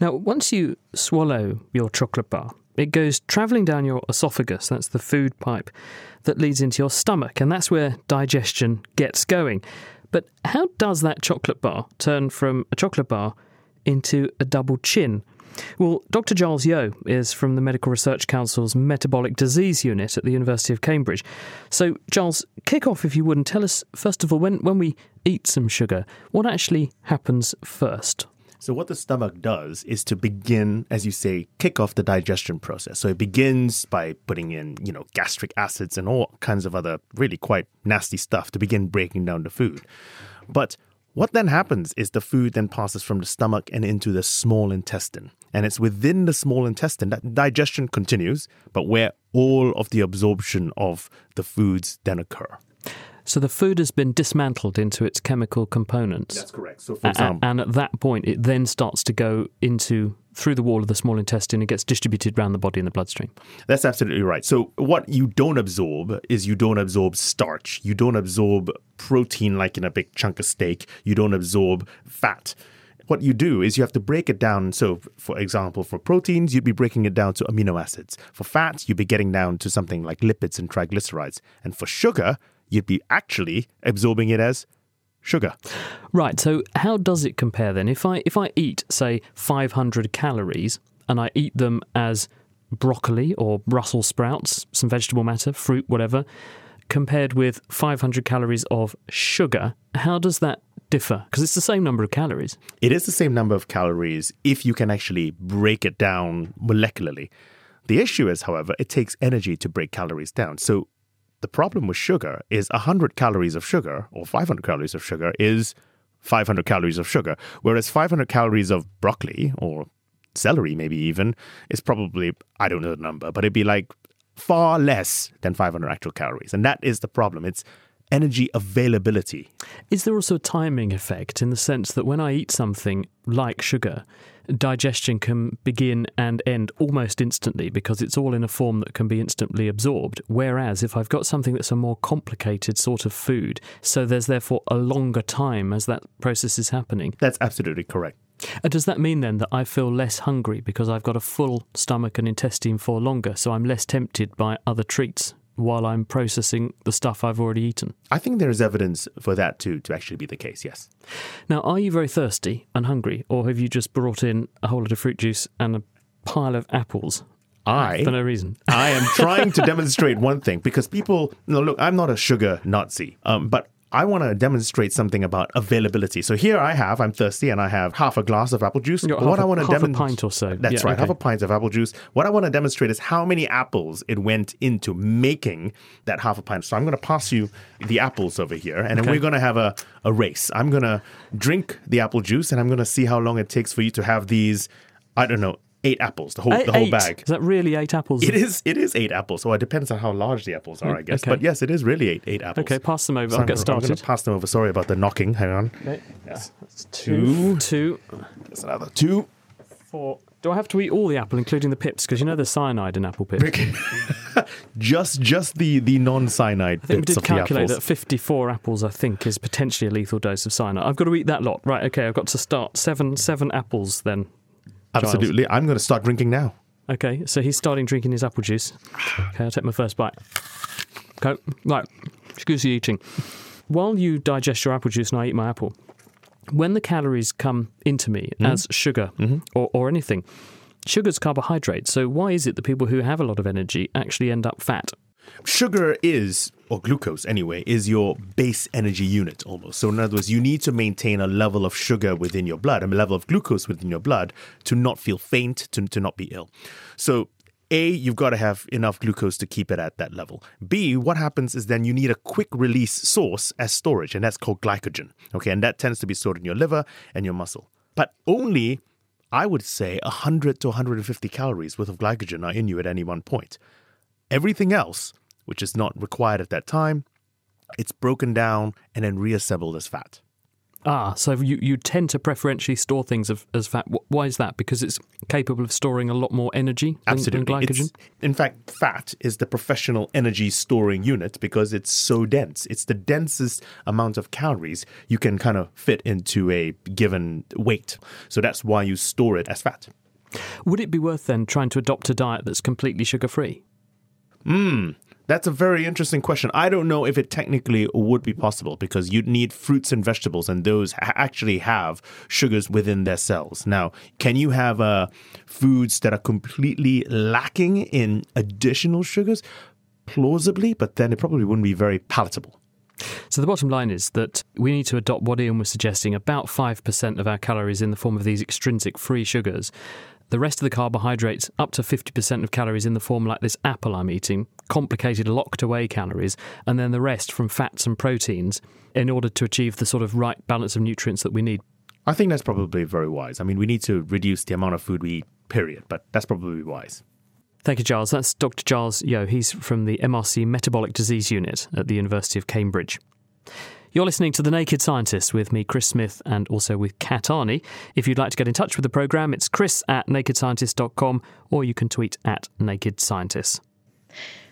Now, once you swallow your chocolate bar, it goes travelling down your esophagus, that's the food pipe, that leads into your stomach, and that's where digestion gets going. But how does that chocolate bar turn from a chocolate bar into a double chin? Well, Dr. Giles Yeo is from the Medical Research Council's Metabolic Disease Unit at the University of Cambridge. So, Giles, kick off if you would and tell us, first of all, when we eat some sugar, what actually happens first? So what the stomach does is to begin, as you say, kick off the digestion process. So it begins by putting in, gastric acids and all kinds of other really quite nasty stuff to begin breaking down the food. But what then happens is the food then passes from the stomach and into the small intestine. And it's within the small intestine that digestion continues, but where all of the absorption of the foods then occur. So the food has been dismantled into its chemical components. That's correct. So for example, and at that point, it then starts to go through the wall of the small intestine and gets distributed around the body in the bloodstream. That's absolutely right. So what you don't absorb is you don't absorb starch. You don't absorb protein like in a big chunk of steak. You don't absorb fat. What you do is you have to break it down. So, for example, for proteins, you'd be breaking it down to amino acids. For fats, you'd be getting down to something like lipids and triglycerides. And for sugar, you'd be actually absorbing it as sugar. Right, so how does it compare then? If I eat, say, 500 calories and I eat them as broccoli or Brussels sprouts, some vegetable matter, fruit, whatever, compared with 500 calories of sugar, how does that differ? Because it's the same number of calories. It is the same number of calories if you can actually break it down molecularly. The issue is, however, it takes energy to break calories down. So the problem with sugar is 100 calories of sugar or 500 calories of sugar is 500 calories of sugar, whereas 500 calories of broccoli or celery maybe even is probably, I don't know the number, but it'd be like far less than 500 actual calories. And that is the problem. It's energy availability. Is there also a timing effect in the sense that when I eat something like sugar, digestion can begin and end almost instantly because it's all in a form that can be instantly absorbed. Whereas if I've got something that's a more complicated sort of food, so there's therefore a longer time as that process is happening. That's absolutely correct. Does that mean then that I feel less hungry because I've got a full stomach and intestine for longer, so I'm less tempted by other treats while I'm processing the stuff I've already eaten? I think there is evidence for that to actually be the case, yes. Now, are you very thirsty and hungry, or have you just brought in a whole lot of fruit juice and a pile of apples for no reason? I am trying to demonstrate one thing, because people, look, I'm not a sugar Nazi, but I want to demonstrate something about availability. So here I'm thirsty, and I have half a glass of apple juice. Half a pint or so. That's right, okay. Half a pint of apple juice. What I want to demonstrate is how many apples it went into making that half a pint. So I'm going to pass you the apples over here, and then we're going to have a race. I'm going to drink the apple juice, and I'm going to see how long it takes for you to have these, 8 apples, the whole bag. Is that really 8 apples? It is 8 apples. So it depends on how large the apples are, I guess. Okay. But yes, it is really 8 apples. Okay, pass them over. I'll get started. I'm going to pass them over. Sorry about the knocking. Hang on. Okay. Yes. That's 2. There's another 2. 4. Do I have to eat all the apple, including the pips? Because there's cyanide in apple pips. just the non-cyanide bits of the apples. I think we did calculate that 54 apples, I think, is potentially a lethal dose of cyanide. I've got to eat that lot. Right, okay, I've got to start. 7 apples then. Absolutely. Giles. I'm going to start drinking now. Okay, so he's starting drinking his apple juice. Okay, I'll take my first bite. Okay, right, excuse the eating. While you digest your apple juice and I eat my apple, when the calories come into me as sugar or anything, sugar's carbohydrate. So why is it that people who have a lot of energy actually end up fat? Sugar is, or glucose anyway, is your base energy unit almost. So in other words, you need to maintain a level of sugar within your blood, a level of glucose within your blood to not feel faint, to not be ill. So A, you've got to have enough glucose to keep it at that level. B, what happens is then you need a quick release source as storage, and that's called glycogen. Okay, and that tends to be stored in your liver and your muscle. But only, I would say, 100 to 150 calories worth of glycogen are in you at any one point. Everything else, which is not required at that time, it's broken down and then reassembled as fat. So you tend to preferentially store things as fat. Why is that? Because it's capable of storing a lot more energy than glycogen? In fact, fat is the professional energy storing unit because it's so dense. It's the densest amount of calories you can kind of fit into a given weight. So that's why you store it as fat. Would it be worth then trying to adopt a diet that's completely sugar-free? That's a very interesting question. I don't know if it technically would be possible because you'd need fruits and vegetables, and those actually have sugars within their cells. Now, can you have foods that are completely lacking in additional sugars? Plausibly, but then it probably wouldn't be very palatable. So the bottom line is that we need to adopt what Ian was suggesting, about 5% of our calories in the form of these extrinsic free sugars. The rest of the carbohydrates, up to 50% of calories in the form like this apple I'm eating, complicated locked away calories, and then the rest from fats and proteins in order to achieve the sort of right balance of nutrients that we need. I think that's probably very wise. I mean, we need to reduce the amount of food we eat, period, but that's probably wise. Thank you, Giles. That's Dr. Giles Yeo. He's from the MRC Metabolic Disease Unit at the University of Cambridge. You're listening to The Naked Scientist with me, Chris Smith, and also with Kat Arney. If you'd like to get in touch with the programme, it's chris@nakedscientist.com, or you can tweet @nakedscientist.